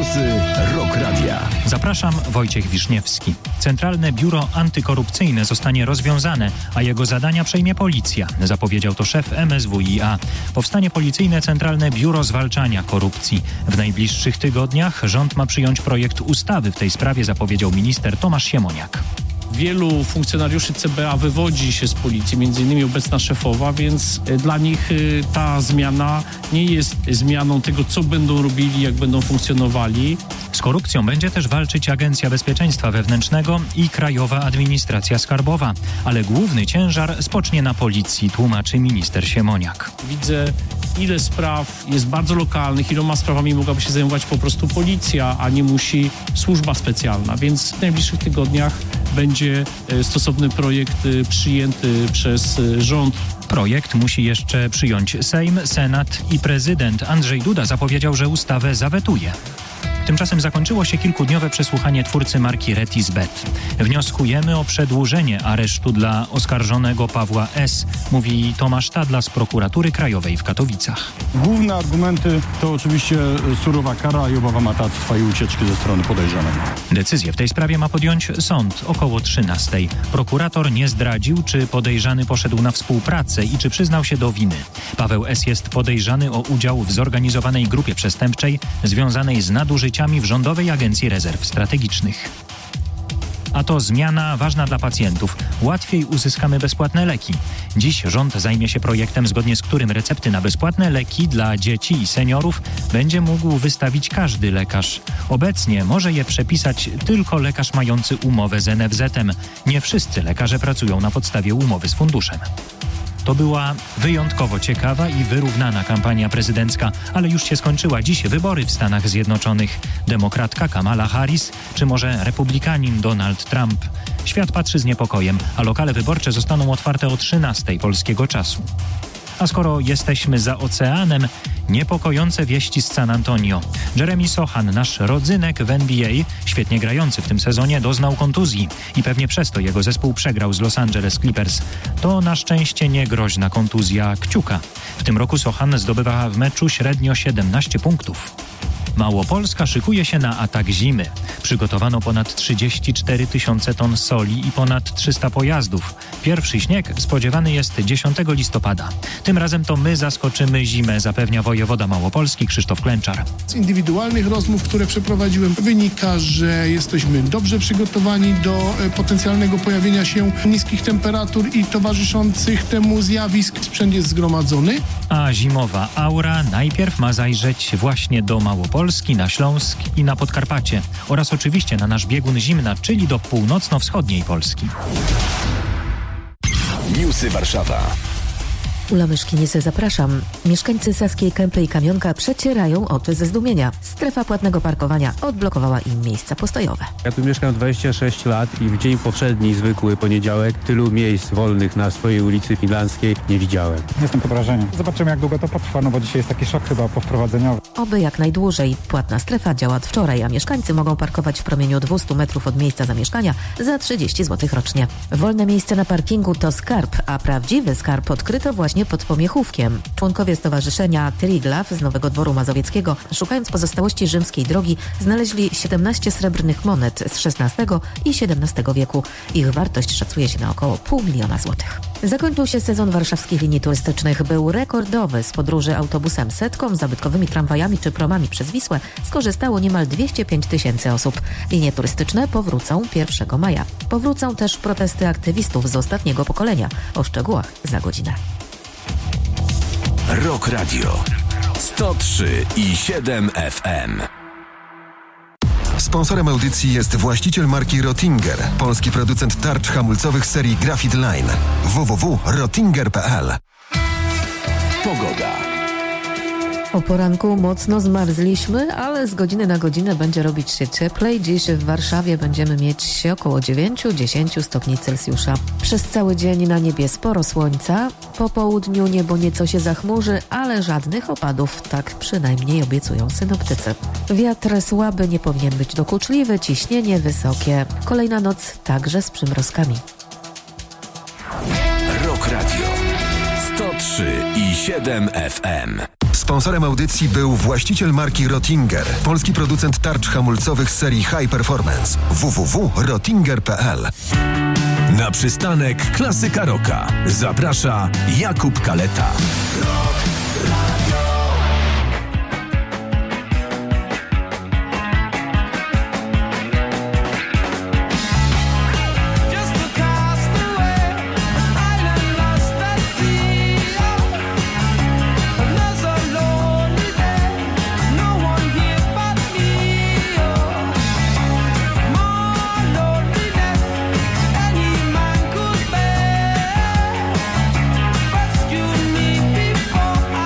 Newsy Rock Radia. Zapraszam, Wojciech Wiszniewski. Centralne Biuro Antykorupcyjne zostanie rozwiązane, a jego zadania przejmie policja, zapowiedział to szef MSWiA. Powstanie policyjne Centralne Biuro Zwalczania Korupcji. W najbliższych tygodniach rząd ma przyjąć projekt ustawy w tej sprawie, zapowiedział minister Tomasz Siemoniak. Wielu funkcjonariuszy CBA wywodzi się z policji, m.in. obecna szefowa, więc dla nich ta zmiana nie jest zmianą tego, co będą robili, jak będą funkcjonowali. Z korupcją będzie też walczyć Agencja Bezpieczeństwa Wewnętrznego i Krajowa Administracja Skarbowa, ale główny ciężar spocznie na policji, tłumaczy minister Siemoniak. Widzę, ile spraw jest bardzo lokalnych, iloma sprawami mogłaby się zajmować po prostu policja, a nie musi służba specjalna, więc w najbliższych tygodniach będzie stosowny projekt przyjęty przez rząd. Projekt musi jeszcze przyjąć Sejm, Senat i prezydent. Andrzej Duda zapowiedział, że ustawę zawetuje. Tymczasem zakończyło się kilkudniowe przesłuchanie twórcy marki Retisbet. Wnioskujemy o przedłużenie aresztu dla oskarżonego Pawła S., mówi Tomasz Tadla z Prokuratury Krajowej w Katowicach. Główne argumenty to oczywiście surowa kara i obawa matactwa i ucieczki ze strony podejrzanego. Decyzję w tej sprawie ma podjąć sąd około 13:00. Prokurator nie zdradził, czy podejrzany poszedł na współpracę i czy przyznał się do winy. Paweł S. jest podejrzany o udział w zorganizowanej grupie przestępczej związanej z nadużyciami w Rządowej Agencji Rezerw Strategicznych. A to zmiana ważna dla pacjentów. Łatwiej uzyskamy bezpłatne leki. Dziś rząd zajmie się projektem, zgodnie z którym recepty na bezpłatne leki dla dzieci i seniorów będzie mógł wystawić każdy lekarz. Obecnie może je przepisać tylko lekarz mający umowę z NFZ-em. Nie wszyscy lekarze pracują na podstawie umowy z funduszem. To była wyjątkowo ciekawa i wyrównana kampania prezydencka, ale już się skończyła. Dziś wybory w Stanach Zjednoczonych. Demokratka Kamala Harris, czy może republikanin Donald Trump? Świat patrzy z niepokojem, a lokale wyborcze zostaną otwarte o 13:00 polskiego czasu. A skoro jesteśmy za oceanem, niepokojące wieści z San Antonio. Jeremy Sochan, nasz rodzynek w NBA, świetnie grający w tym sezonie, doznał kontuzji i pewnie przez to jego zespół przegrał z Los Angeles Clippers. To na szczęście nie groźna kontuzja kciuka. W tym roku Sochan zdobywa w meczu średnio 17 punktów. Małopolska szykuje się na atak zimy. Przygotowano ponad 34 000 ton soli i ponad 300 pojazdów. Pierwszy śnieg spodziewany jest 10 listopada. Tym razem to my zaskoczymy zimę, zapewnia wojewoda Małopolski Krzysztof Klęczar. Z indywidualnych rozmów, które przeprowadziłem, wynika, że jesteśmy dobrze przygotowani do potencjalnego pojawienia się niskich temperatur i towarzyszących temu zjawisk. Sprzęt jest zgromadzony. A zimowa aura najpierw ma zajrzeć właśnie do Małopolski, na Śląsk i na Podkarpacie oraz oczywiście na nasz biegun zimna, czyli do północno-wschodniej Polski. Newsy Warszawa. Ula Myszkinisy, zapraszam. Mieszkańcy Saskiej Kępy i Kamionka przecierają oczy ze zdumienia. Strefa płatnego parkowania odblokowała im miejsca postojowe. Ja tu mieszkam 26 lat i w dzień powszedni, zwykły poniedziałek, tylu miejsc wolnych na swojej ulicy Finlandzkiej nie widziałem. Jestem pod wrażeniem. Zobaczymy, jak długo to potrwa, no bo dzisiaj jest taki szok chyba powprowadzeniowy. Oby jak najdłużej. Płatna strefa działa od wczoraj, a mieszkańcy mogą parkować w promieniu 200 metrów od miejsca zamieszkania za 30 zł rocznie. Wolne miejsce na parkingu to skarb, a prawdziwy skarb odkryto właśnie pod Pomiechówkiem. Członkowie stowarzyszenia Triglav z Nowego Dworu Mazowieckiego, szukając pozostałości rzymskiej drogi, znaleźli 17 srebrnych monet z XVI i XVII wieku. Ich wartość szacuje się na około 500 000 złotych. Zakończył się sezon warszawskich linii turystycznych. Był rekordowy. Z podróży autobusem setką, zabytkowymi tramwajami czy promami przez Wisłę skorzystało niemal 205 000 osób. Linie turystyczne powrócą 1 maja. Powrócą też protesty aktywistów z ostatniego pokolenia. O szczegółach za godzinę. Rock Radio 103,7 FM. Sponsorem audycji jest właściciel marki Rottinger, polski producent tarcz hamulcowych serii Graphite Line. www.rottinger.pl. Pogoda. O poranku mocno zmarzliśmy, ale z godziny na godzinę będzie robić się cieplej. Dziś w Warszawie będziemy mieć około 9-10 stopni Celsjusza. Przez cały dzień na niebie sporo słońca. Po południu niebo nieco się zachmurzy, ale żadnych opadów, tak przynajmniej obiecują synoptycy. Wiatr słaby, nie powinien być dokuczliwy, ciśnienie wysokie. Kolejna noc także z przymrozkami. Rock Radio 103,7 FM. Sponsorem audycji był właściciel marki Rottinger, polski producent tarcz hamulcowych z serii High Performance. www.rottinger.pl. Na przystanek Klasyka Rocka zaprasza Jakub Kaleta. Rescue me before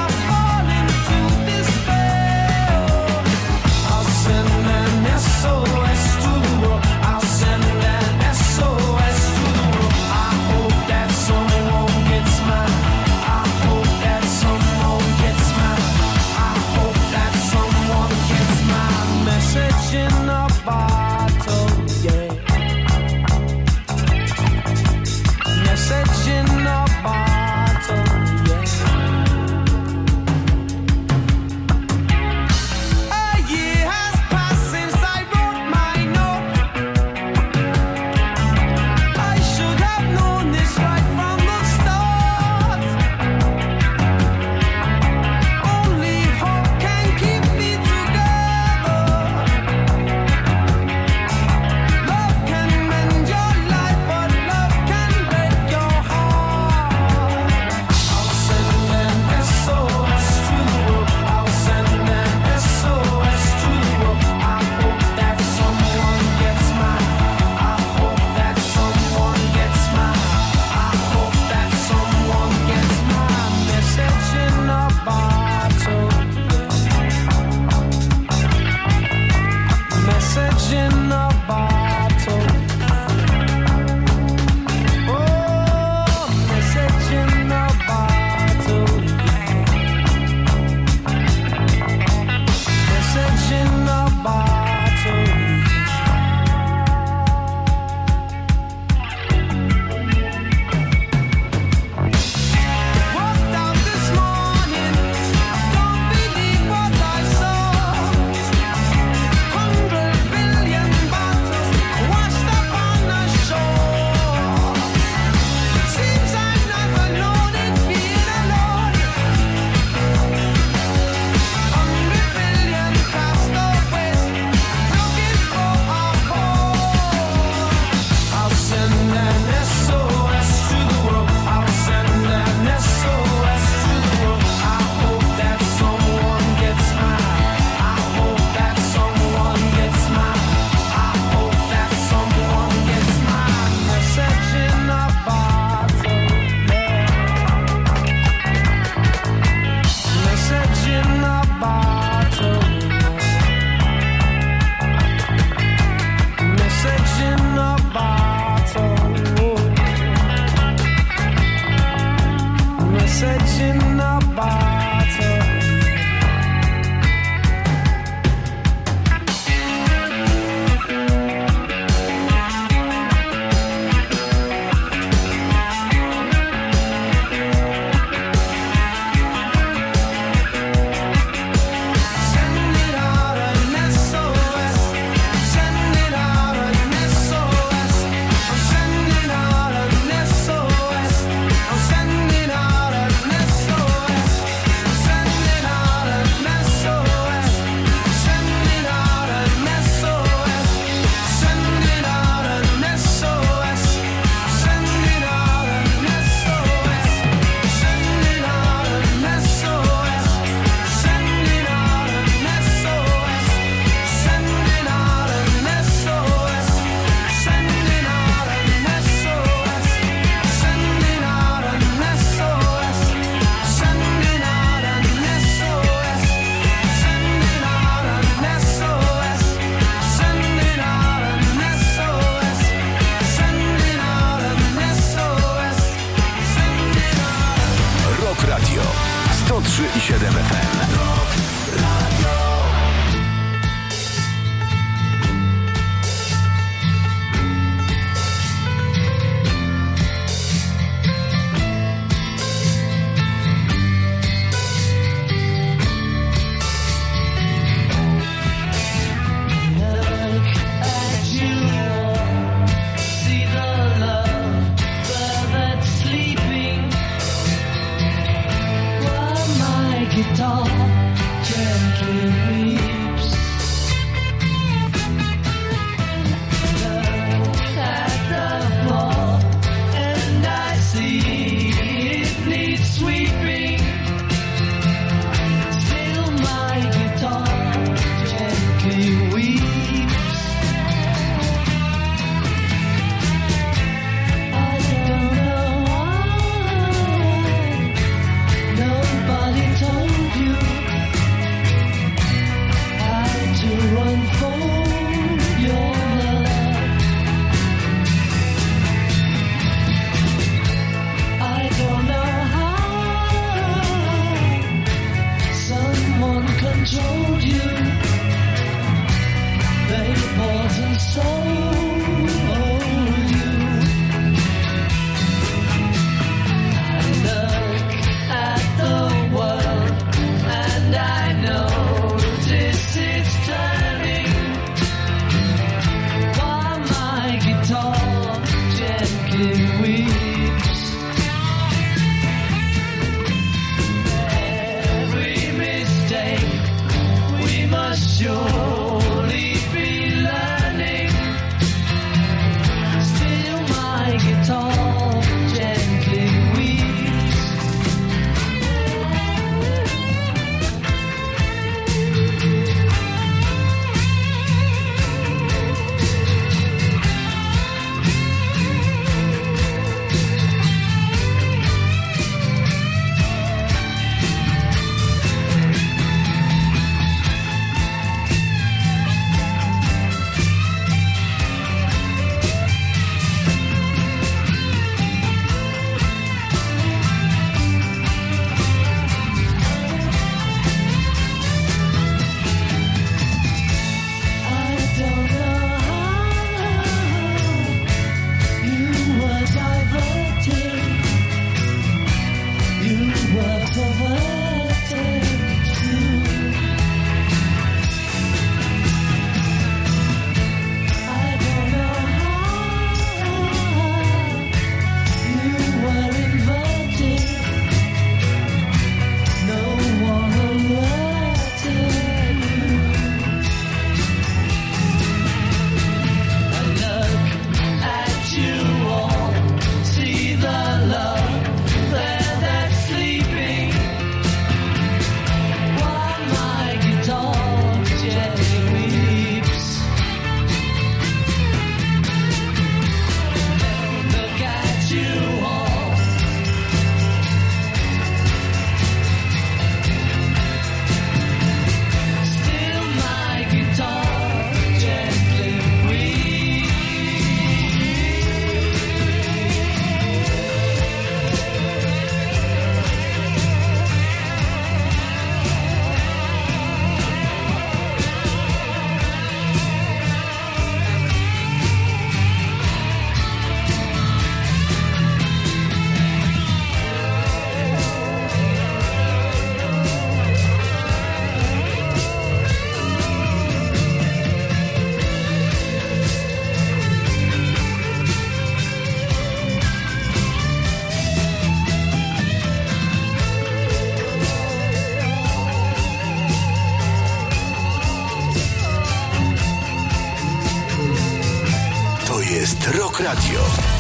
jest Rock Radio.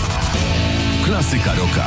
Klasyka rocka.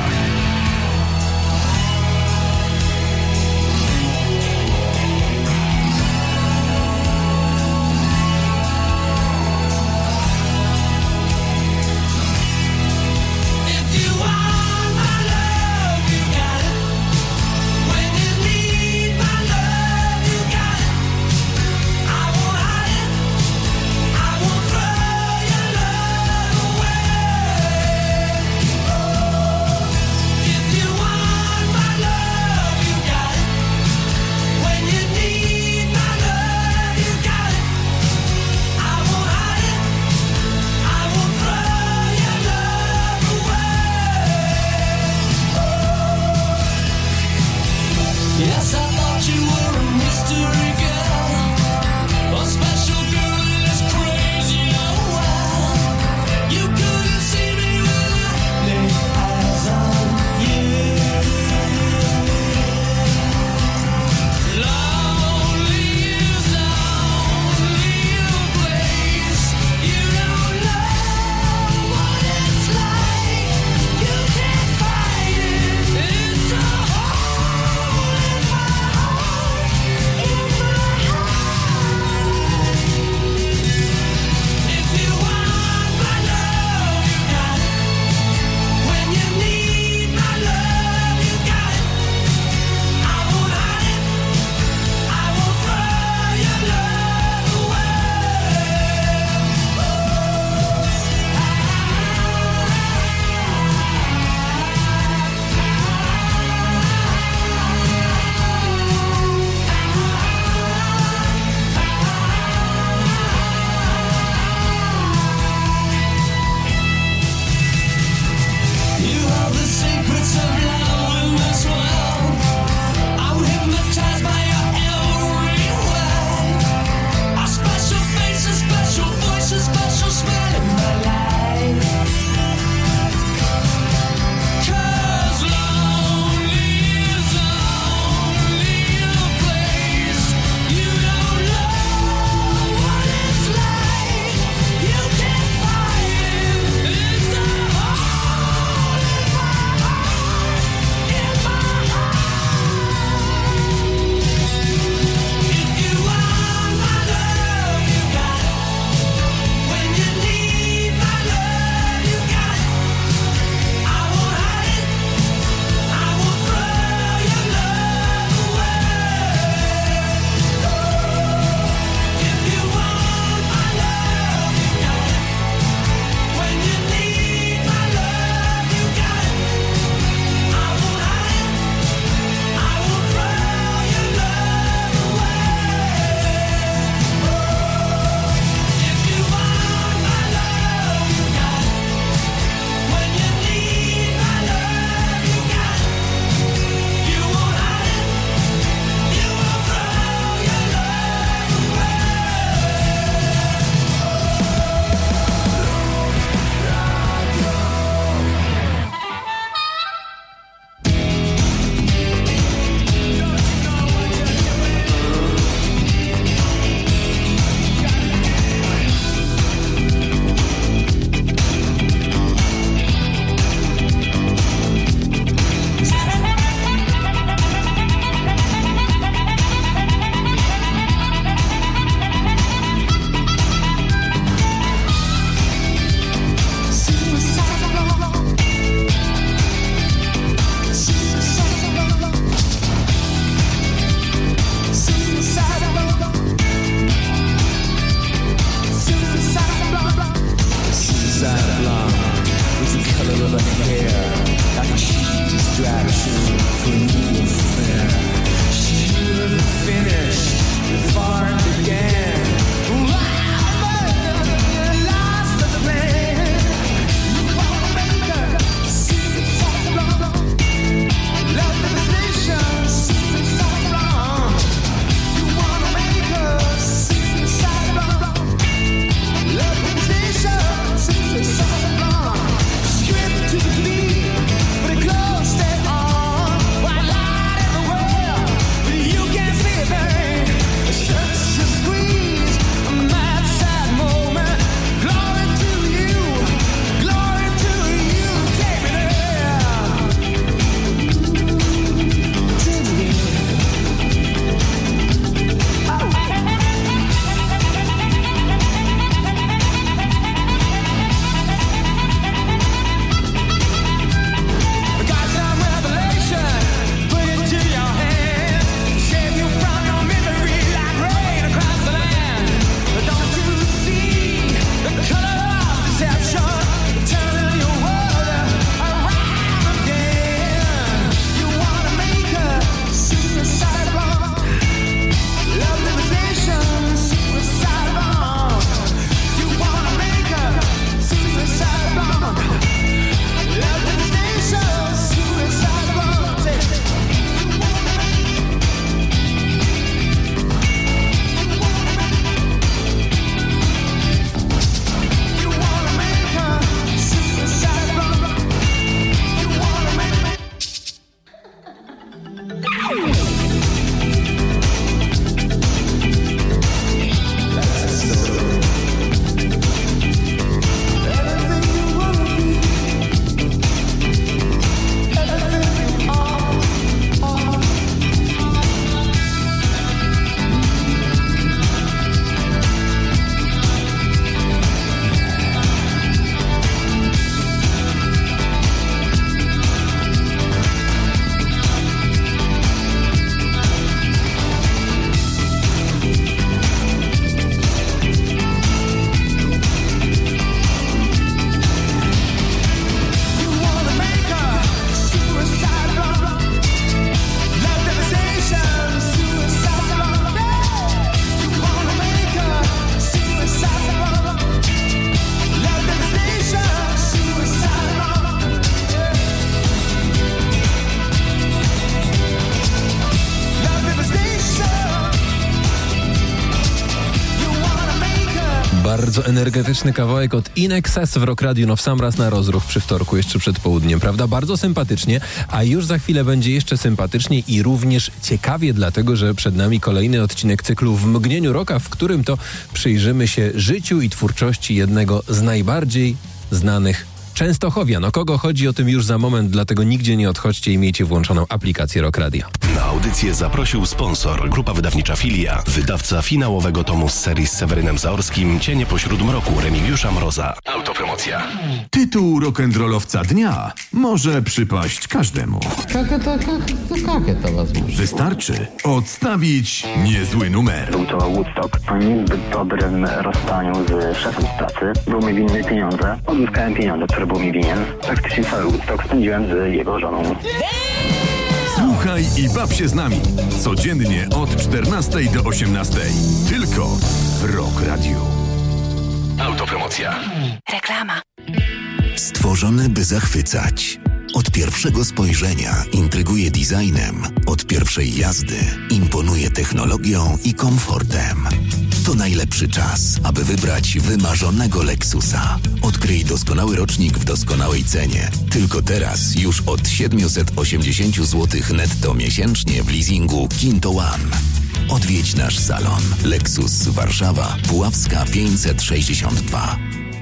Bardzo energetyczny kawałek od In Excess w Rock Radio. No w sam raz na rozruch przy wtorku, jeszcze przed południem, prawda? Bardzo sympatycznie, a już za chwilę będzie jeszcze sympatycznie i również ciekawie, dlatego że przed nami kolejny odcinek cyklu W mgnieniu rocka, w którym to przyjrzymy się życiu i twórczości jednego z najbardziej znanych Częstochowian. O kogo chodzi, o tym już za moment, dlatego nigdzie nie odchodźcie i miejcie włączoną aplikację Rock Radio. Na audycję zaprosił sponsor, grupa wydawnicza Filia, wydawca finałowego tomu z serii z Sewerynem Zaorskim, Cienie pośród mroku Remigiusza Mroza. Autopromocja. Tytuł rock'n'rollowca dnia może przypaść każdemu. Jakie to was może? Wystarczy odstawić niezły numer. Był to Woodstock. Po niezbyt dobrym rozstaniu z szefem z pracy. Był mi winny pieniądze. Odzyskałem pieniądze, które był mi winien. Praktycznie cały Woodstock spędziłem z jego żoną. Słuchaj i baw się z nami. Codziennie od 14 do 18. Tylko w Rock Radio. Autopromocja. Reklama. Stworzony, by zachwycać. Od pierwszego spojrzenia intryguje designem, od pierwszej jazdy imponuje technologią i komfortem. To najlepszy czas, aby wybrać wymarzonego Lexusa. Odkryj doskonały rocznik w doskonałej cenie. Tylko teraz już od 780 zł netto miesięcznie w leasingu Kinto One. Odwiedź nasz salon. Lexus Warszawa, Puławska 562.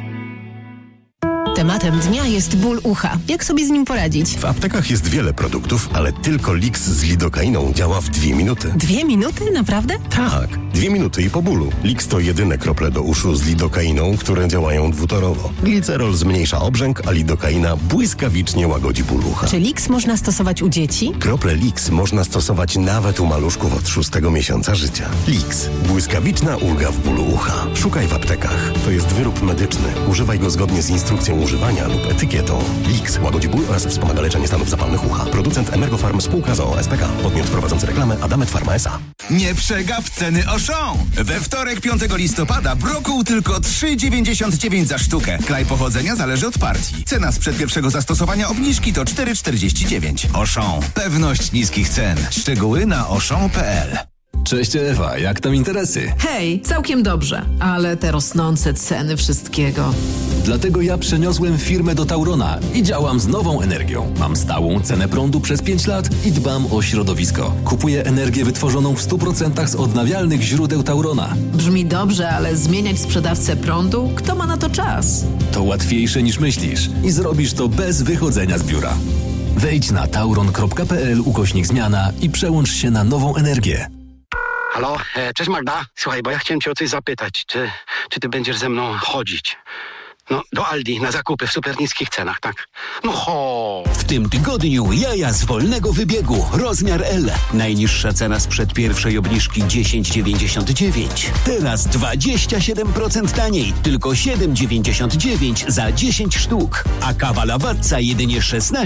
Tematem dnia jest ból ucha. Jak sobie z nim poradzić? W aptekach jest wiele produktów, ale tylko Lix z lidokainą działa w 2 minuty. 2 minuty? Naprawdę? Tak, 2 minuty i po bólu. Lix to jedyne krople do uszu z lidokainą, które działają dwutorowo. Glicerol zmniejsza obrzęk, a lidokaina błyskawicznie łagodzi ból ucha. Czy Lix można stosować u dzieci? Krople Lix można stosować nawet u maluszków od 6 miesiąca życia. Lix. Błyskawiczna ulga w bólu ucha. Szukaj w aptekach. To jest wyrób medyczny. Używaj go zgodnie z instrukcją używania lub etykietą. Lix łagodzi ból oraz wspomaga leczenie stanów zapalnych ucha. Producent Emergofarm spółka z o.o. S.P.K. Podmiot prowadzący reklamę Adamet Pharma S.A. Nie przegap ceny Auchan. We wtorek 5 listopada brokuł tylko 3,99 za sztukę. Kraj pochodzenia zależy od partii. Cena sprzed pierwszego zastosowania obniżki to 4,49. Auchan. Pewność niskich cen. Szczegóły na auchan.pl. Cześć Ewa, jak tam interesy? Hej, całkiem dobrze, ale te rosnące ceny wszystkiego. Dlatego ja przeniosłem firmę do Taurona i działam z nową energią. Mam stałą cenę prądu przez 5 lat i dbam o środowisko. Kupuję energię wytworzoną w 100% z odnawialnych źródeł Taurona. Brzmi dobrze, ale zmieniać sprzedawcę prądu? Kto ma na to czas? To łatwiejsze niż myślisz i zrobisz to bez wychodzenia z biura. Wejdź na tauron.pl/zmiana i przełącz się na nową energię. Halo? Cześć Magda. Słuchaj, bo ja chciałem cię o coś zapytać. Czy ty będziesz ze mną chodzić? No, do Aldi na zakupy w super niskich cenach, tak? No ho! W tym tygodniu jaja z wolnego wybiegu. Rozmiar L. Najniższa cena sprzed pierwszej obniżki 10,99. Teraz 27% taniej. Tylko 7,99 za 10 sztuk. A kawa Lawazza jedynie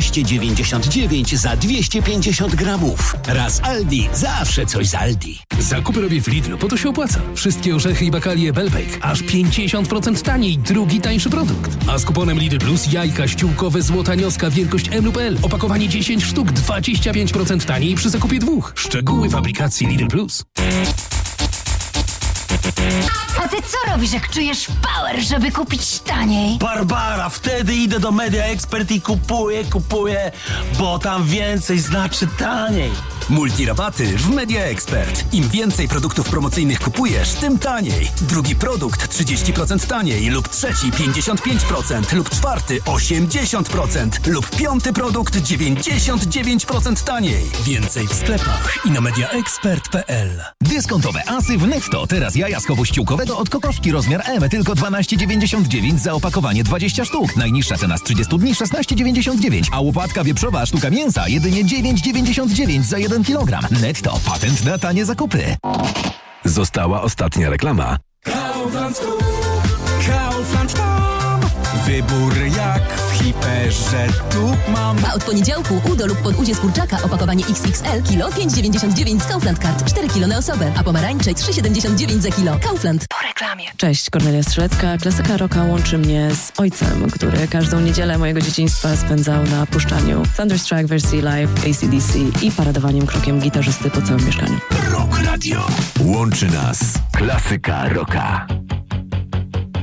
16,99 za 250 gramów. Raz Aldi, zawsze coś z Aldi. Zakupy robię w Lidlu, bo to się opłaca. Wszystkie orzechy i bakalie Bellbake aż 50% taniej. Drugi tańszy produkt. A z kuponem Lidl Plus jajka ściółkowe Złota Nioska wielkość M lub L. Opakowanie 10 sztuk 25% taniej przy zakupie 2. Szczegóły w aplikacji Lidl Plus. A ty co robisz, jak czujesz power, żeby kupić taniej? Barbara, wtedy idę do Media Expert i kupuję, bo tam więcej znaczy taniej. Multirabaty w Media Expert. Im więcej produktów promocyjnych kupujesz, tym taniej. Drugi produkt 30% taniej lub trzeci 55% lub czwarty 80% lub piąty produkt 99% taniej. Więcej w sklepach i na mediaexpert.pl. Dyskontowe asy w Netto. Teraz jaja z chowu ściółkowego od Kokoszki rozmiar M tylko 12,99 za opakowanie 20 sztuk. Najniższa cena z 30 dni 16,99, a łopatka wieprzowa sztuka mięsa jedynie 9,99 za 1 kg. Netto. Patent na tanie zakupy. Została ostatnia reklama. Kaufland tu, Kaufland tam. Wybór jak w hiperze tu mam. A od poniedziałku udo lub podudzie z kurczaka opakowanie XXL kilo 5,99 z Kaufland Card. 4 kilo na osobę, a pomarańcze 3,79 za kilo. Kaufland. Po reklamie. Cześć, Kornelia Strzelecka. Klasyka rocka łączy mnie z ojcem, który każdą niedzielę mojego dzieciństwa spędzał na puszczaniu Thunderstruck wersji live AC/DC i paradowaniem krokiem gitarzysty po całym mieszkaniu. Rock Radio. Łączy nas klasyka rocka.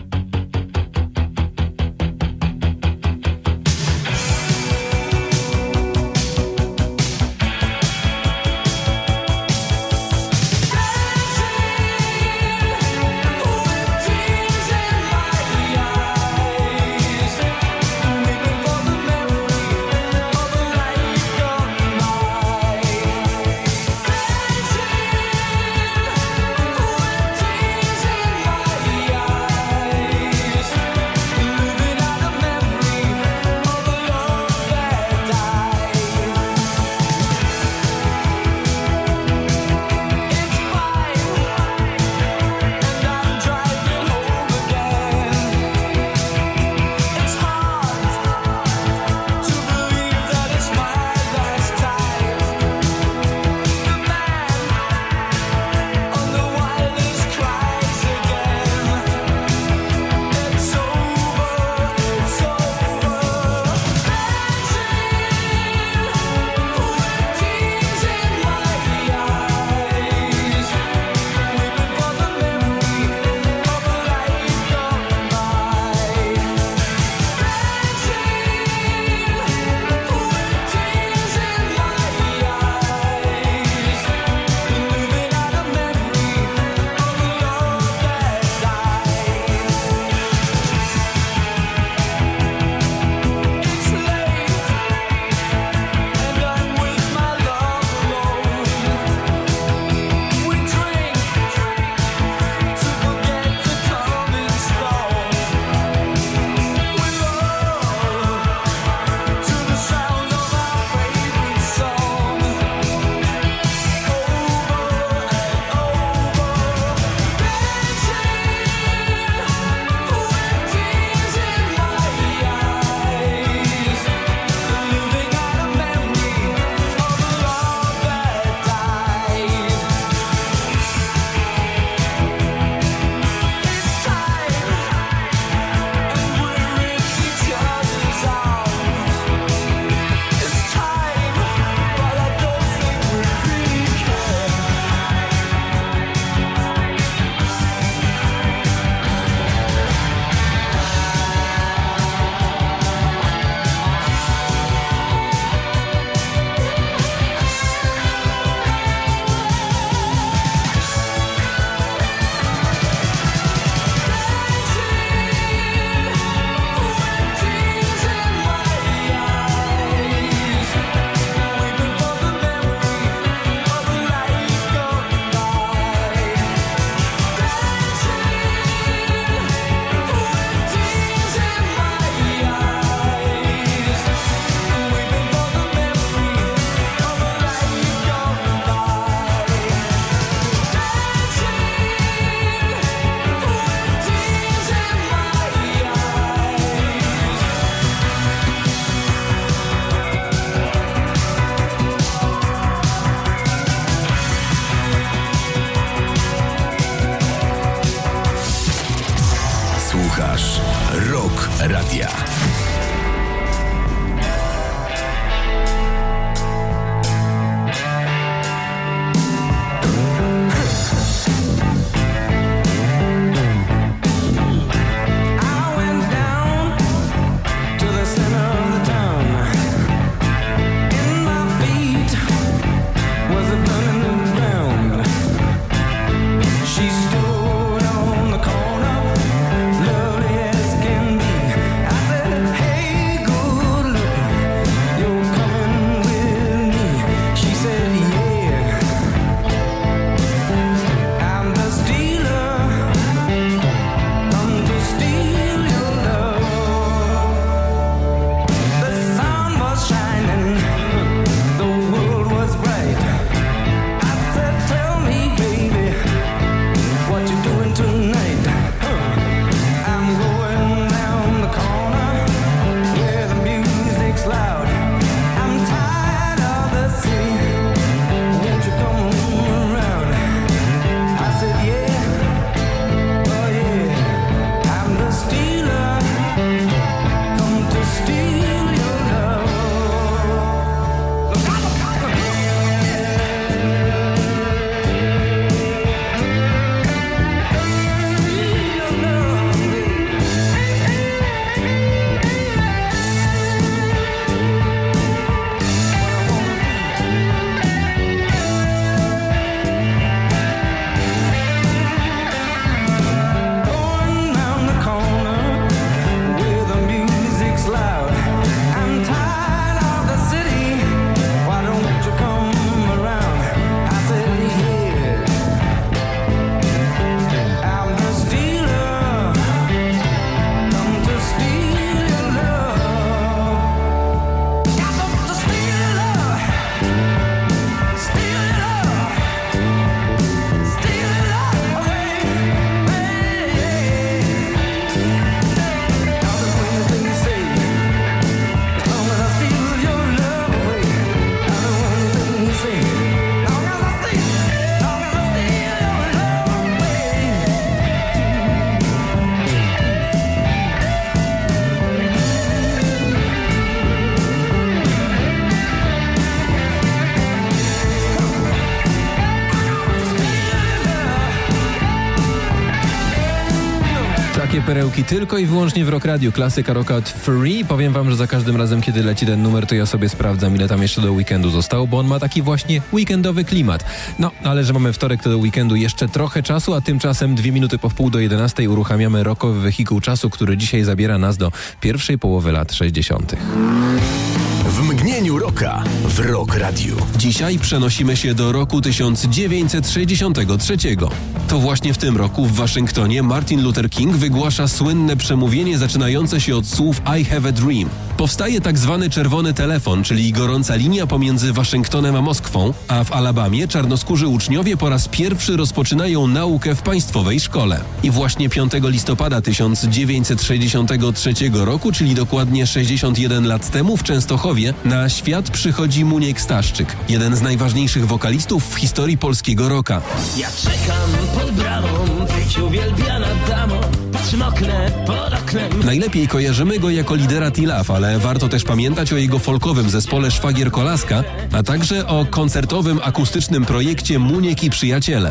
Słuchasz Rock Radia. Perełki tylko i wyłącznie w Rock Radio. Klasyka rocka od Free. Powiem wam, że za każdym razem, kiedy leci ten numer, to ja sobie sprawdzam, ile tam jeszcze do weekendu zostało, bo on ma taki właśnie weekendowy klimat. No, ale że mamy wtorek, to do weekendu jeszcze trochę czasu, a tymczasem 2 minuty po 10:30 uruchamiamy rockowy wehikuł czasu, który dzisiaj zabiera nas do pierwszej połowy lat 60. W mgnieniu rocka w Rock Radio. Dzisiaj przenosimy się do roku 1963. To właśnie w tym roku w Waszyngtonie Martin Luther King wygłasza słynne przemówienie zaczynające się od słów I have a dream. Powstaje tak zwany czerwony telefon, czyli gorąca linia pomiędzy Waszyngtonem a Moskwą, a w Alabamie czarnoskórzy uczniowie po raz pierwszy rozpoczynają naukę w państwowej szkole. I właśnie 5 listopada 1963 roku, czyli dokładnie 61 lat temu w Częstochowie, na świat przychodzi Muniek Staszczyk, jeden z najważniejszych wokalistów w historii polskiego rocka. Ja czekam pod bramą, być uwielbiana damą, patrzę oknem pod oknem. Najlepiej kojarzymy go jako lidera T-Love, ale warto też pamiętać o jego folkowym zespole Szwagier Kolaska, a także o koncertowym akustycznym projekcie Muniek i Przyjaciele.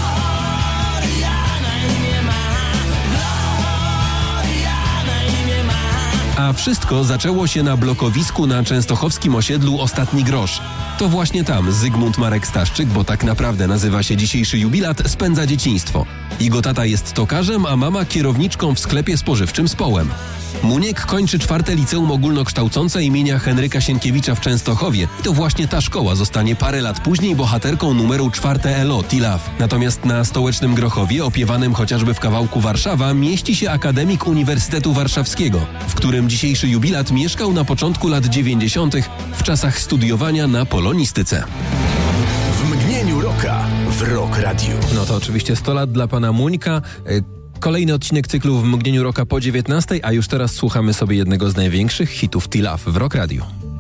A wszystko zaczęło się na blokowisku na częstochowskim osiedlu Ostatni Grosz. To właśnie tam Zygmunt Marek Staszczyk, bo tak naprawdę nazywa się dzisiejszy jubilat, spędza dzieciństwo. Jego tata jest tokarzem, a mama kierowniczką w sklepie spożywczym z Połem. Muniek kończy 4. liceum ogólnokształcące imienia Henryka Sienkiewicza w Częstochowie i to właśnie ta szkoła zostanie parę lat później bohaterką numeru 4 ELO T-Love. Natomiast na Stołecznym Grochowie, opiewanym chociażby w kawałku Warszawa, mieści się akademik Uniwersytetu Warszawskiego, w którym dzisiejszy jubilat mieszkał na początku lat 90. w czasach studiowania na polonistyce. W mgnieniu rocka w Rock Radio. No to oczywiście 100 lat dla pana Muńka. Kolejny odcinek cyklu w mgnieniu rocka po 19, a już teraz słuchamy sobie jednego z największych hitów T-Love w Rock Radio.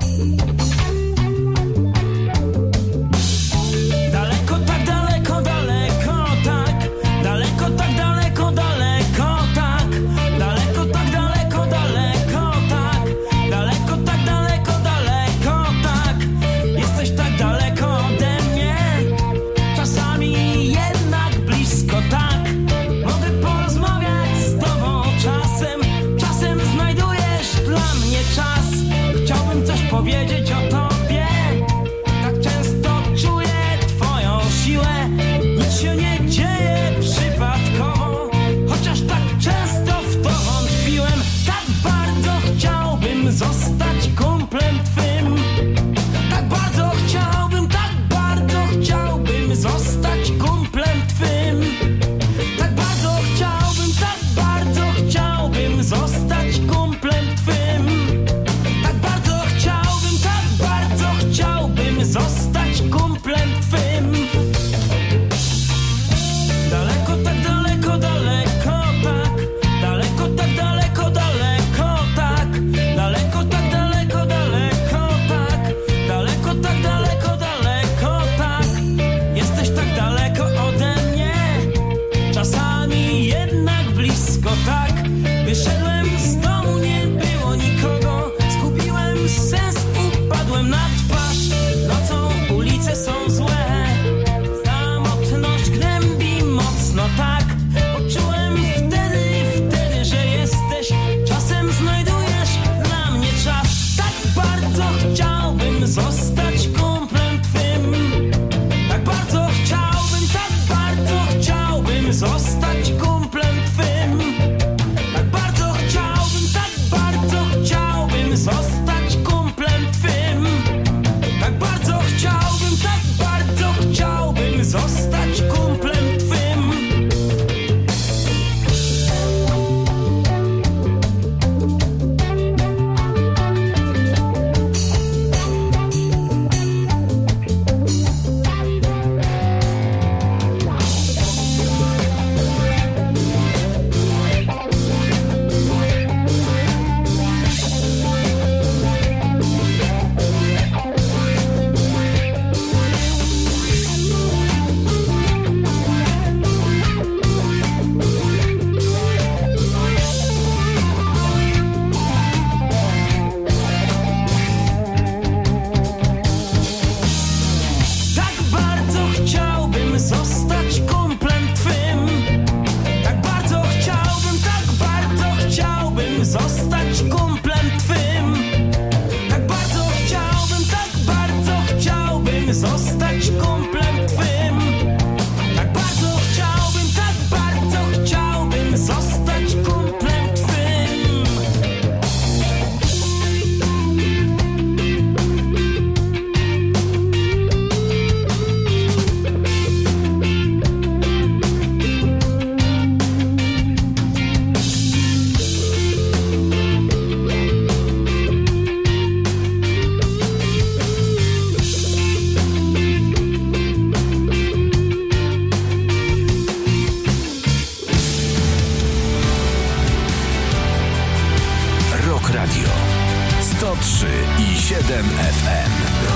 Daleko, tak daleko, daleko, tak. Daleko, tak daleko, daleko, tak. Daleko. Radio. 103,7 FM.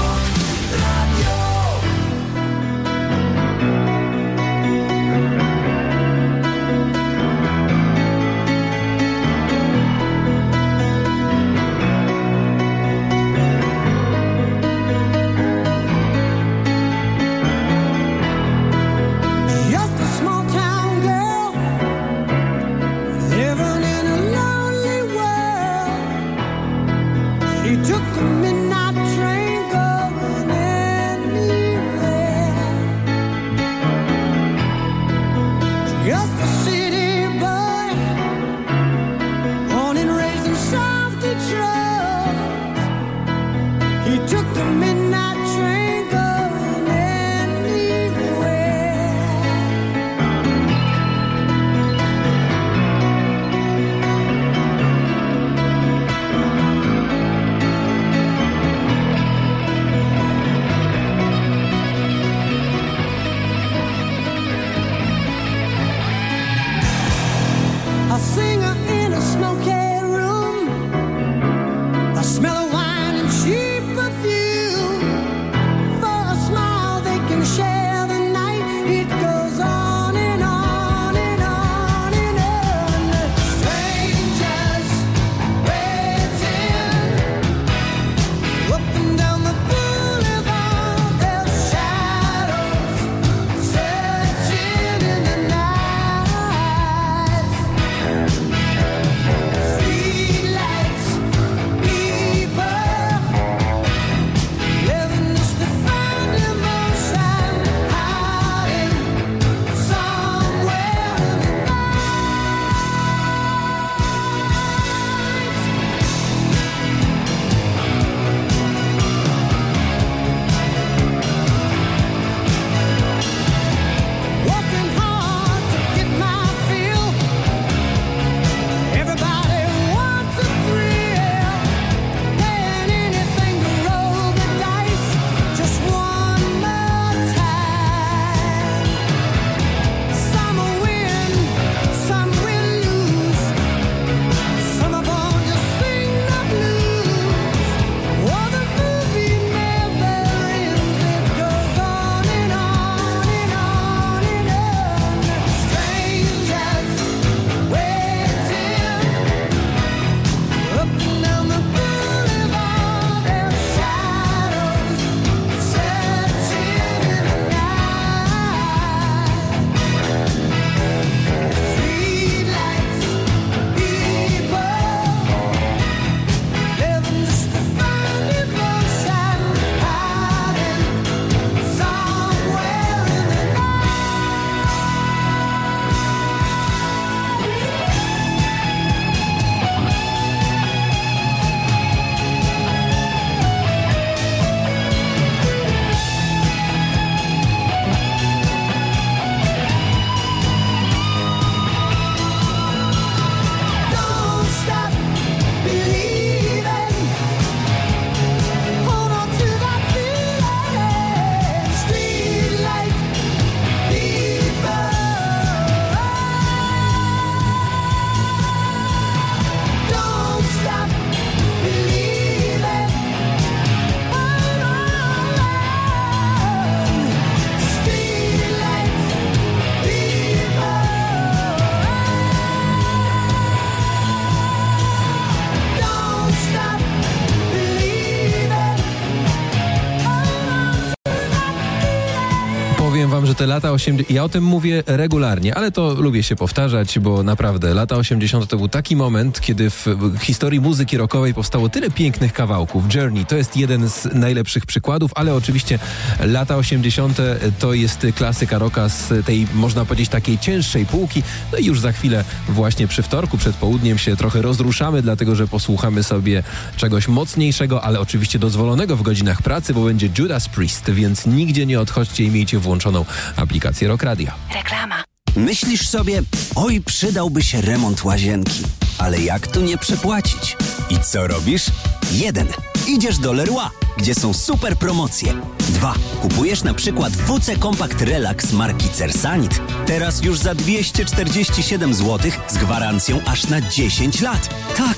powiem wam, że te lata 80... Ja o tym mówię regularnie, ale to lubię się powtarzać, bo naprawdę lata 80. to był taki moment, kiedy w historii muzyki rockowej powstało tyle pięknych kawałków. Journey to jest jeden z najlepszych przykładów, ale oczywiście lata 80. to jest klasyka rocka z tej, można powiedzieć, takiej cięższej półki. No i już za chwilę właśnie przy wtorku, przed południem się trochę rozruszamy, dlatego że posłuchamy sobie czegoś mocniejszego, ale oczywiście dozwolonego w godzinach pracy, bo będzie Judas Priest, więc nigdzie nie odchodźcie i miejcie włączoną aplikację Rock Radio. Reklama. Myślisz sobie, oj, przydałby się remont łazienki, ale jak tu nie przepłacić? I co robisz? 1. Idziesz do Leroy, gdzie są super promocje. 2. Kupujesz na przykład WC Compact Relax marki Cersanit. Teraz już za 247 zł z gwarancją aż na 10 lat. Tak,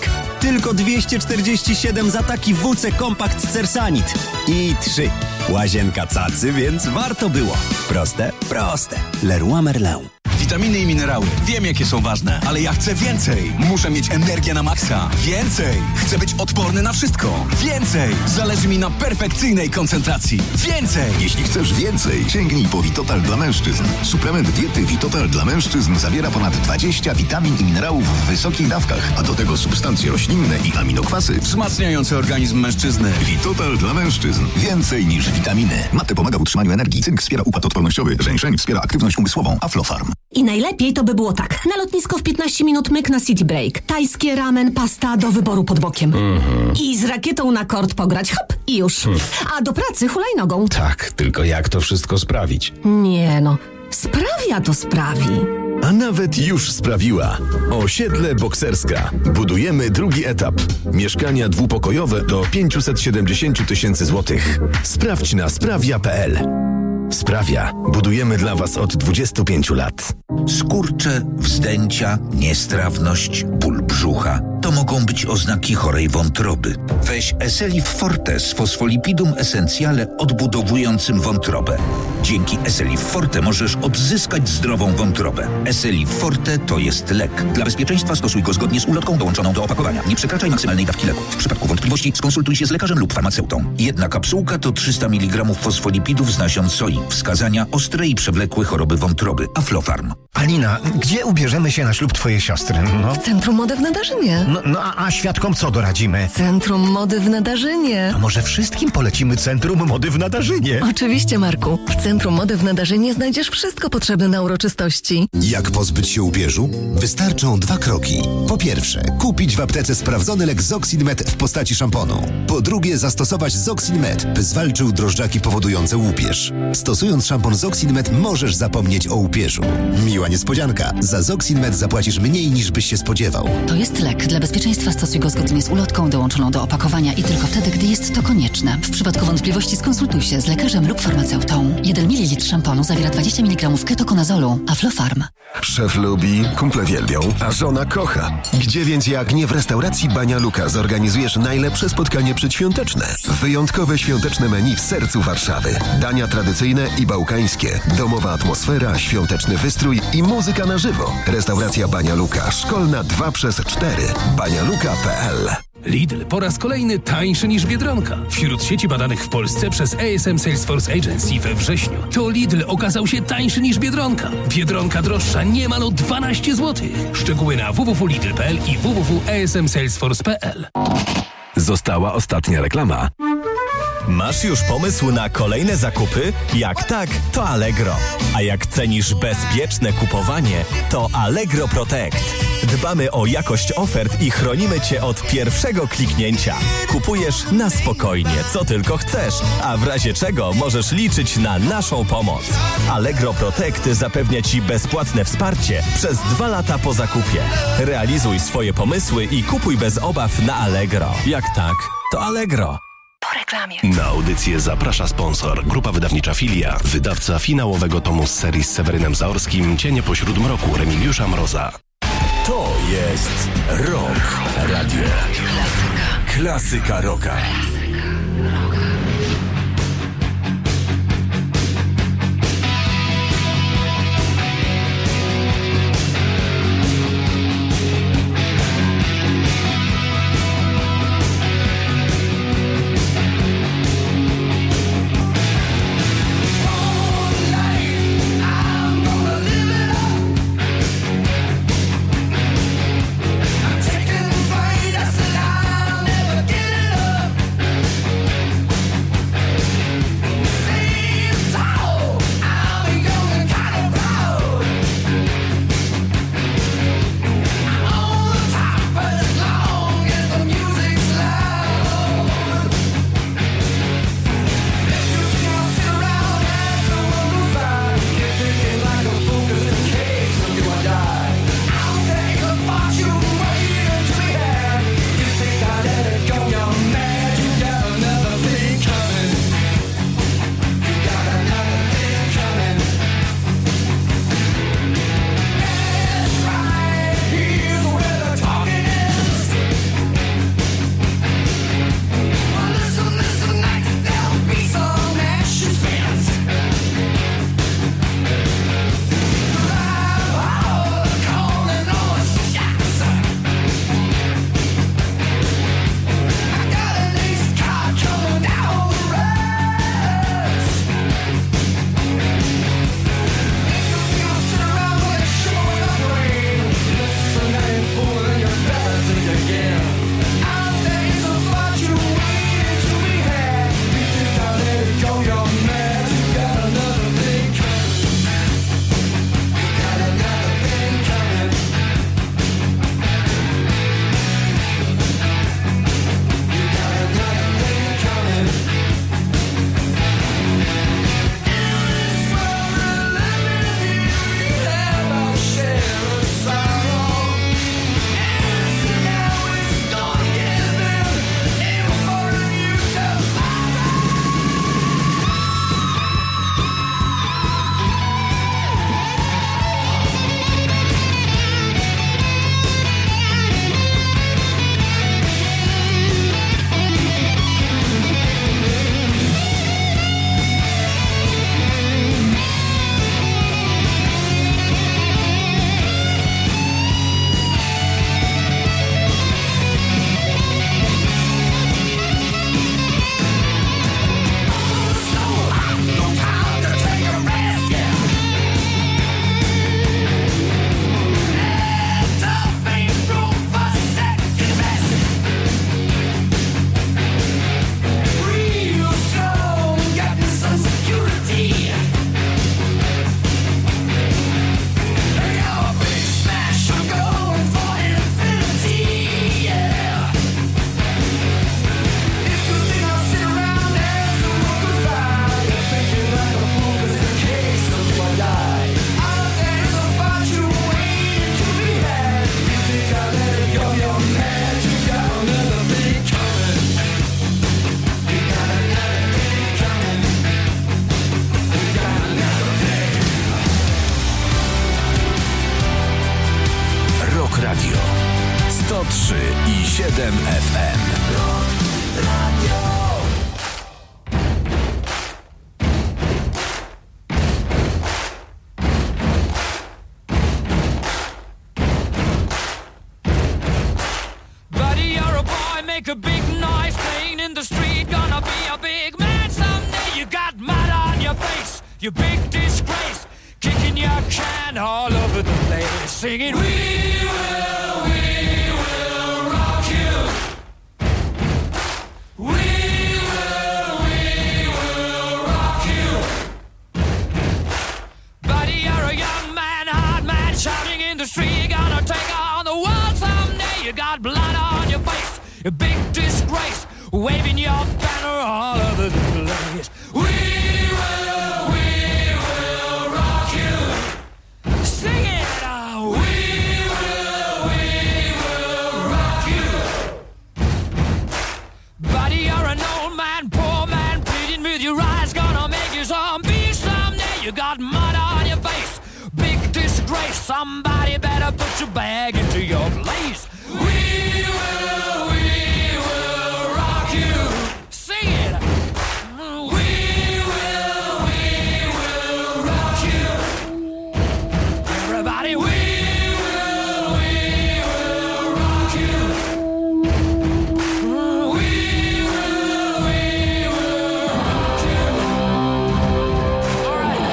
Tylko 247 za taki WC Compact Cersanit. I 3. Łazienka cacy, więc warto było. Proste, proste. Leroy Merlin. Witaminy i minerały. Wiem, jakie są ważne, ale ja chcę więcej. Muszę mieć energię na maksa. Więcej. Chcę być odporny na wszystko. Więcej. Zależy mi na perfekcyjnej koncentracji. Więcej. Jeśli chcesz więcej, sięgnij po Vitotal dla mężczyzn. Suplement diety Vitotal dla mężczyzn zawiera ponad 20 witamin i minerałów w wysokich dawkach, a do tego substancje roślinne i aminokwasy wzmacniające organizm mężczyzny. Vitotal dla mężczyzn. Więcej niż witaminy. Mate pomaga w utrzymaniu energii, cynk wspiera układ odpornościowy, żeńszeń wspiera aktywność umysłową, Aflofarm. I najlepiej to by było tak. Na lotnisko w 15 minut myk na City Break. Tajskie ramen, pasta do wyboru pod bokiem. I z rakietą na kort pograć. Hop i już. A do pracy hulajnogą. Tak, tylko jak to wszystko sprawić? Nie no, sprawia to sprawi. A nawet już sprawiła. Osiedle Bokserska. Budujemy drugi etap. Mieszkania dwupokojowe do 570 000 złotych. Sprawdź na sprawia.pl. Sprawia. Budujemy dla Was od 25 lat. Skurcze, wzdęcia, niestrawność, ból brzucha. To mogą być oznaki chorej wątroby. Weź Eselif Forte z fosfolipidum essentiale odbudowującym wątrobę. Dzięki Eselif Forte możesz odzyskać zdrową wątrobę. Eselif Forte to jest lek. Dla bezpieczeństwa stosuj go zgodnie z ulotką dołączoną do opakowania. Nie przekraczaj maksymalnej dawki leku. W przypadku wątpliwości skonsultuj się z lekarzem lub farmaceutą. Jedna kapsułka to 300 mg fosfolipidów z nasion soi. Wskazania: ostre i przewlekłe choroby wątroby. Aflofarm. Alina, gdzie ubierzemy się na ślub twojej siostry? No. W Centrum Mody w Nadarzynie. A świadkom co doradzimy? Centrum Mody w Nadarzynie. To może wszystkim polecimy Centrum Mody w Nadarzynie. Oczywiście, Marku. W Centrum Mody w Nadarzynie znajdziesz wszystko potrzebne na uroczystości. Jak pozbyć się upierzu? Wystarczą 2 kroki. Po pierwsze, kupić w aptece sprawdzony lek Zoxin-Med w postaci szamponu. Po drugie, zastosować Zoxin-Med, by zwalczył drożdżaki powodujące łupież. Stosując szampon Zoxin-Med możesz zapomnieć o łupieżu. Miła niespodzianka. Za Zoxin-Med zapłacisz mniej niż byś się spodziewał. To jest lek. Dla bezpieczeństwa stosuj go zgodnie z ulotką dołączoną do opakowania i tylko wtedy, gdy jest to konieczne. W przypadku wątpliwości skonsultuj się z lekarzem lub farmaceutą. 1 ml szamponu zawiera 20 mg ketokonazolu. Aflofarm. Szef lubi, kumple wielbią, a żona kocha. Gdzie więc jak nie w restauracji Bania Luka zorganizujesz najlepsze spotkanie przedświąteczne? Wyjątkowe świąteczne menu w sercu Warszawy. Dania tradycyjne i bałkańskie. Domowa atmosfera, świąteczny wystrój i muzyka na żywo. Restauracja Bania Luka. Szkolna 2/4. banialuka.pl. Lidl po raz kolejny tańszy niż Biedronka. Wśród sieci badanych w Polsce przez ASM Salesforce Agency we wrześniu to Lidl okazał się tańszy niż Biedronka. Biedronka droższa niemal o 12 zł. Szczegóły na www.lidl.pl i www.asmsalesforce.pl. Została ostatnia reklama. Masz już pomysł na kolejne zakupy? Jak tak, to Allegro. A jak cenisz bezpieczne kupowanie, to Allegro Protect. Dbamy o jakość ofert i chronimy Cię od pierwszego kliknięcia. Kupujesz na spokojnie, co tylko chcesz, a w razie czego możesz liczyć na naszą pomoc. Allegro Protect zapewnia Ci bezpłatne wsparcie przez 2 lata po zakupie. Realizuj swoje pomysły i kupuj bez obaw na Allegro. Jak tak, to Allegro. Po reklamie. Na audycję zaprasza sponsor. Grupa wydawnicza Filia. Wydawca finałowego tomu z serii z Sewerynem Zaorskim Cienie pośród mroku Remigiusza Mroza. To jest Rock Radio. Klasyka rocka. 103,7 FM. Buddy, you're a boy, make a big noise playing in the street. Gonna be a big man someday. You got mud on your face, you big disgrace. Kicking your can all over the place, singing, we will rock you. We will rock you. Buddy, you're a young man, hard man, shouting in the street. You're gonna take on the world someday. You got blood on your face, a big disgrace, waving your banner all over the place. We will rock you. Sing it now. We will rock you. Buddy, you're an old man, poor man, pleading with your eyes, gonna make you zombie someday. You got mud on your face, big disgrace. Somebody better put your bag into your place. We will rock you. Sing it. We will rock you. Everybody, we will rock you. We will rock you. All right.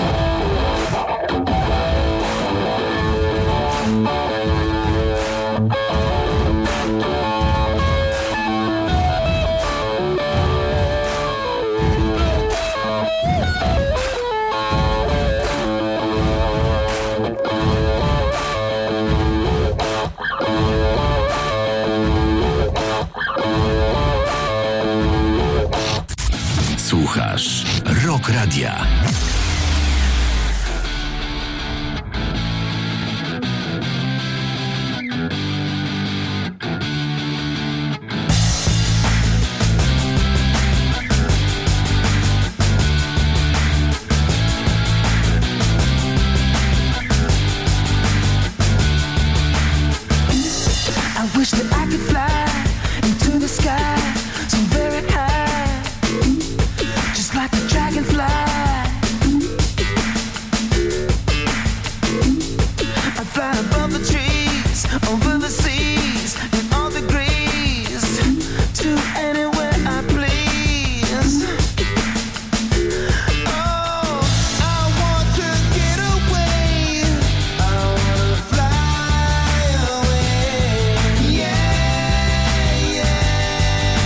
Słuchasz Rock Radia. I wish that I could fly into the sky so very high, just like a dragonfly. I fly above the trees, over the seas, in all degrees, to anywhere I please. Oh, I want to get away. I wanna fly away. Yeah, yeah.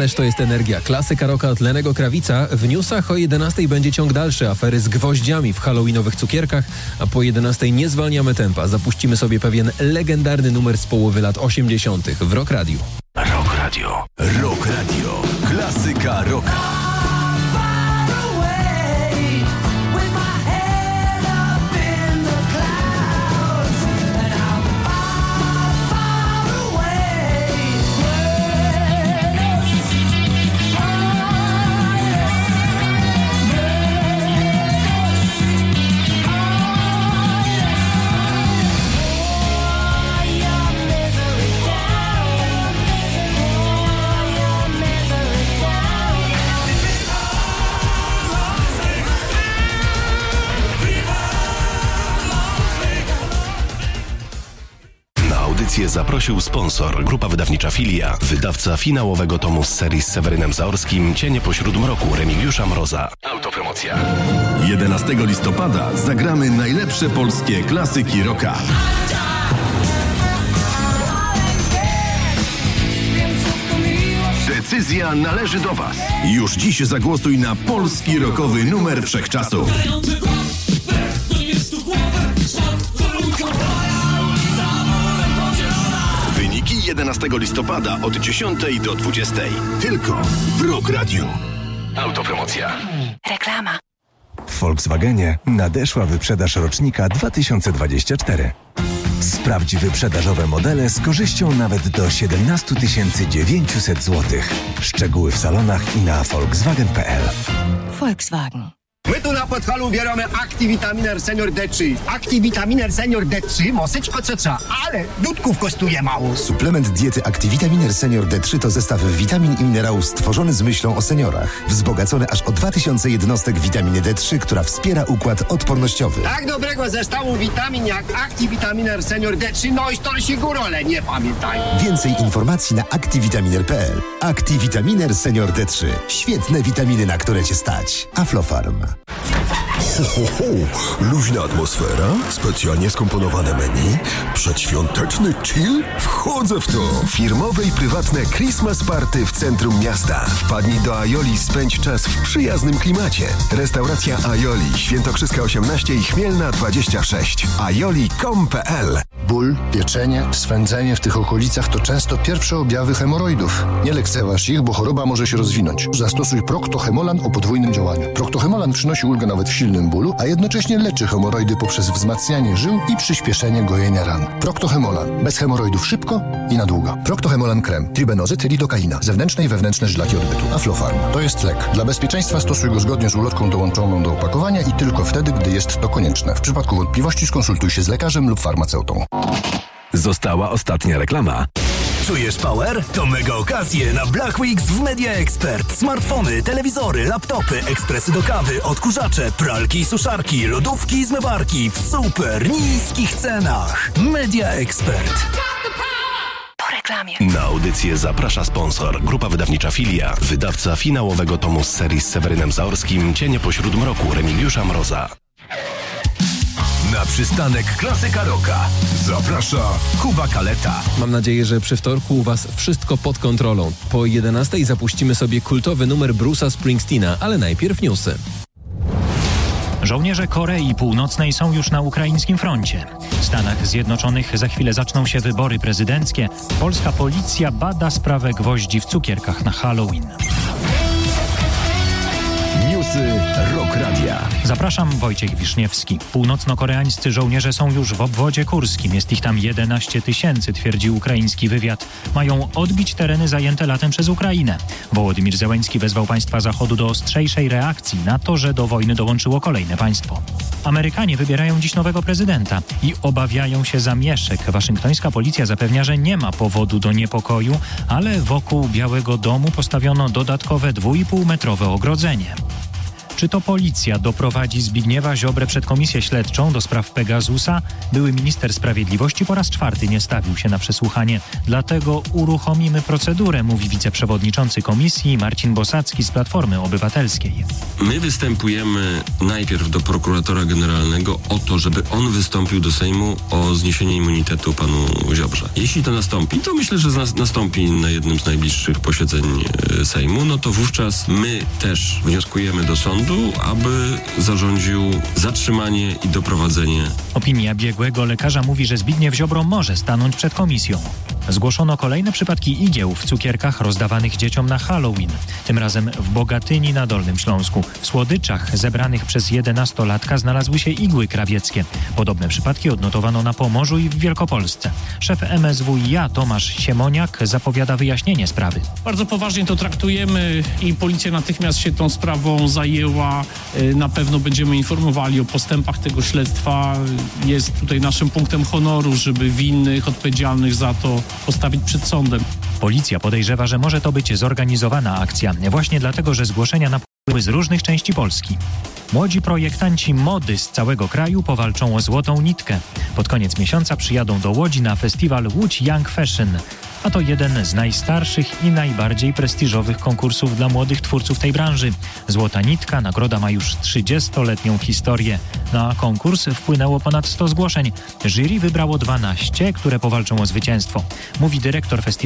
Ależ to jest energia. Klasyka rocka od Lennego Krawica. W newsach o 11 będzie ciąg dalszy. Afery z gwoździami w halloweenowych cukierkach, a po 11 nie zwalniamy tempa. Zapuścimy sobie pewien legendarny numer z połowy lat 80. w Rock Radio. Rock Radio. Rock Radio. Klasyka rocka. Zaprosił sponsor, grupa wydawnicza Filia, wydawca finałowego tomu z serii z Sewerynem Zaorskim, Cienie pośród mroku Remigiusza Mroza. Autopromocja. 11 listopada zagramy najlepsze polskie klasyki rocka. Decyzja należy do Was. Już dziś zagłosuj na polski rockowy numer wszechczasów. Wyniki 11 listopada od 10 do 20. Tylko w Rock Radio. Autopromocja. Reklama. W Volkswagenie nadeszła wyprzedaż rocznika 2024. Sprawdź wyprzedażowe modele z korzyścią nawet do 17 900 zł. Szczegóły w salonach i na volkswagen.pl. Volkswagen. My tu na Podhalu bieramy Activitaminner Senior D3. Activitaminner Senior D3 moseczko co trzeba, ale dudków kosztuje mało. Suplement diety Activitaminner Senior D3 to zestaw witamin i minerałów stworzony z myślą o seniorach. Wzbogacony aż o 2000 jednostek witaminy D3, która wspiera układ odpornościowy. Tak dobrego zestawu witamin jak Activitaminner Senior D3, no i to się górole, nie pamiętaj. Więcej informacji na activitaminer.pl. Activitaminner Senior D3. Świetne witaminy, na które Cię stać. Aflofarm. Ho, ho, ho. Luźna atmosfera, specjalnie skomponowane menu, przedświąteczny chill? Wchodzę w to! Firmowe i prywatne Christmas Party w centrum miasta. Wpadnij do Aioli, spędź czas w przyjaznym klimacie. Restauracja Aioli, Świętokrzyska 18 i Chmielna 26. aioli.com.pl. Ból, pieczenie, swędzenie w tych okolicach to często pierwsze objawy hemoroidów. Nie lekceważ ich, bo choroba może się rozwinąć. Zastosuj Procto-Hemolan o podwójnym działaniu. Procto-Hemolan przynosi ulgę nawet w silnym bólu, a jednocześnie leczy hemoroidy poprzez wzmacnianie żył i przyspieszenie gojenia ran. Procto-Hemolan. Bez hemoroidów szybko i na długo. Procto-Hemolan krem. Tribenozyt, lidokaina. Zewnętrzne i wewnętrzne żylaki odbytu. Aflofarm. To jest lek. Dla bezpieczeństwa stosuj go zgodnie z ulotką dołączoną do opakowania i tylko wtedy, gdy jest to konieczne. W przypadku wątpliwości skonsultuj się z lekarzem lub farmaceutą. Została ostatnia reklama. Czujesz power? To mega okazje na Black Weeks w Media Expert. Smartfony, telewizory, laptopy, ekspresy do kawy, odkurzacze, pralki i suszarki, lodówki i zmywarki w super niskich cenach. Media Expert. Po reklamie. Na audycję zaprasza sponsor, grupa wydawnicza Filia, wydawca finałowego tomu z serii z Sewerynem Zaorskim, Cienie pośród mroku Remigiusza Mroza. Na przystanek Klasyka Rocka zaprasza Kuba Kaleta. Mam nadzieję, że przy wtorku u Was wszystko pod kontrolą. Po 11 zapuścimy sobie kultowy numer Bruce'a Springsteena, ale najpierw newsy. Żołnierze Korei Północnej są już na ukraińskim froncie. W Stanach Zjednoczonych za chwilę zaczną się wybory prezydenckie. Polska policja bada sprawę gwoździ w cukierkach na Halloween. Newsy Rock Radia. Zapraszam, Wojciech Wiszniewski. Północno-koreańscy żołnierze są już w obwodzie kurskim. Jest ich tam 11 000, twierdzi ukraiński wywiad. Mają odbić tereny zajęte latem przez Ukrainę. Wołodymir Zełenski wezwał państwa Zachodu do ostrzejszej reakcji na to, że do wojny dołączyło kolejne państwo. Amerykanie wybierają dziś nowego prezydenta i obawiają się zamieszek. Waszyngtońska policja zapewnia, że nie ma powodu do niepokoju, ale wokół Białego Domu postawiono dodatkowe 2,5-metrowe ogrodzenie. Czy to policja doprowadzi Zbigniewa Ziobrę przed komisję śledczą do spraw Pegasusa? Były minister sprawiedliwości po raz 4 nie stawił się na przesłuchanie. Dlatego uruchomimy procedurę, mówi wiceprzewodniczący komisji Marcin Bosacki z Platformy Obywatelskiej. My występujemy najpierw do prokuratora generalnego o to, żeby on wystąpił do Sejmu o zniesienie immunitetu panu Ziobrze. Jeśli to nastąpi, to myślę, że nastąpi na jednym z najbliższych posiedzeń Sejmu, no to wówczas my też wnioskujemy do sądu, aby zarządził zatrzymanie i doprowadzenie. Opinia biegłego lekarza mówi, że Zbigniew Ziobro może stanąć przed komisją. Zgłoszono kolejne przypadki igieł w cukierkach rozdawanych dzieciom na Halloween. Tym razem w Bogatyni na Dolnym Śląsku. W słodyczach zebranych przez 11-latka znalazły się igły krawieckie. Podobne przypadki odnotowano na Pomorzu i w Wielkopolsce. Szef MSWiA Tomasz Siemoniak zapowiada wyjaśnienie sprawy. Bardzo poważnie to traktujemy i policja natychmiast się tą sprawą zajęła. Na pewno będziemy informowali o postępach tego śledztwa. Jest tutaj naszym punktem honoru, żeby winnych, odpowiedzialnych za to postawić przed sądem. Policja podejrzewa, że może to być zorganizowana akcja, właśnie dlatego, że zgłoszenia napływały z różnych części Polski. Młodzi projektanci mody z całego kraju powalczą o złotą nitkę. Pod koniec miesiąca przyjadą do Łodzi na festiwal Łódź Young Fashion. A to jeden z najstarszych i najbardziej prestiżowych konkursów dla młodych twórców tej branży. Złota nitka, nagroda ma już 30-letnią historię. Na konkurs wpłynęło ponad 100 zgłoszeń. Jury wybrało 12, które powalczą o zwycięstwo. Mówi dyrektor festiwalu